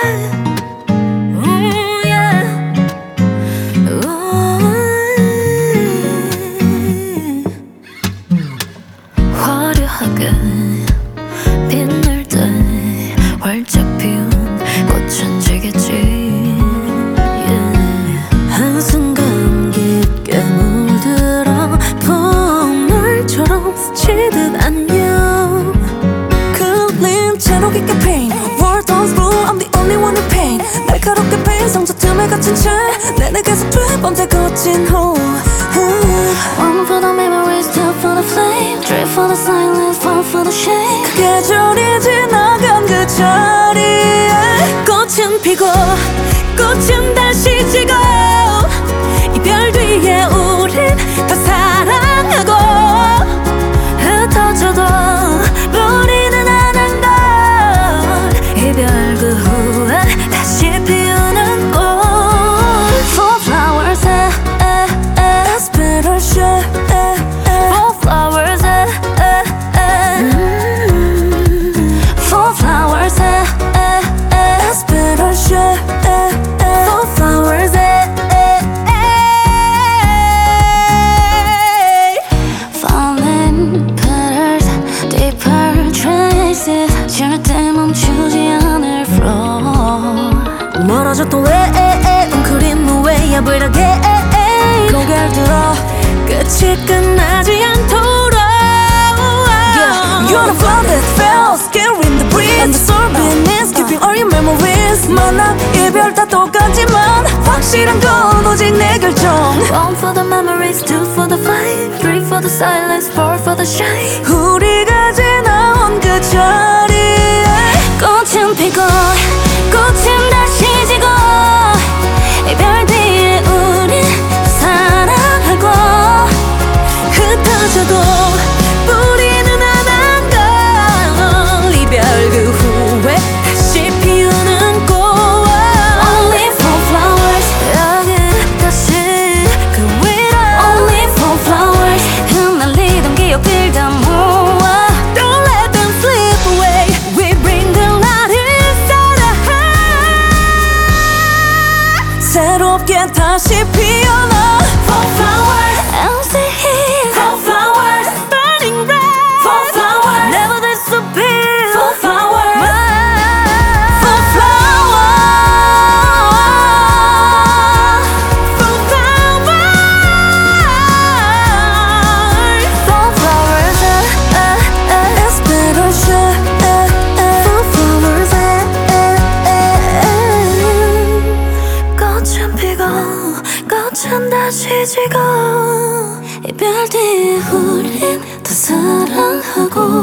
화려하게 빛날 때 활짝 피운 꽃은 지겠지. 한순간 깊게 물들어 봄날처럼 스치듯 안녕. 그린 채로 깊게 pain World on blue I'm the only one in pain. 날카롭게 pain 상처 틈에 갇힌 채 내내 계속 돼 밤새 거친 호흡. One for the memories, two for the flame, three for the silence, four for the shame. 그 계절이 지나간 그 자리에 꽃은 피고 꽃은 다시 지고 이별 뒤에 우린 더 사랑하고 흩어져도 우리는 안 한다. 이별 그 후에 다시 피우는 꽃. Four flowers That's better shit. Four flowers Four flowers That's better shit. Four flowers Falling petals, deeper traces 절대 멈추지 않을 flow. 멀어졌던 왜 웅크린 무에 야불하게 고개를 들어 끝이 끝나지 않도록 You're the flood that fell Scare in the breeze And the soul beneath Keeping all your memories 만남 이별 다 똑같지만 확실한 건 오직 내 결정. One for the memories, two for the flame, three for the silence, four for the shine. 우리가 지나온 그 자리에 꽃은 피고 꽃은 다시 지고 이별 뒤에 우린 사랑하고 흩어져도 우리는 안 한다. 이별 그 후에 다시 피우는 꽃. Only four flowers 여기 다시 그 위로 Only four flowers 흩날리던 기억들 다 모아 Don't let them slip away. We bring the light inside. 새롭게 다시 피어나 Four flowers I'll stay here. Four flowers burning red. Four flowers never disappear. Four flowers For flower. Four flowers Four flowers It's better shit. Four flowers 꽃은 피고 꽃은 다시 지고 이별 뒤에 우린 더 사랑하고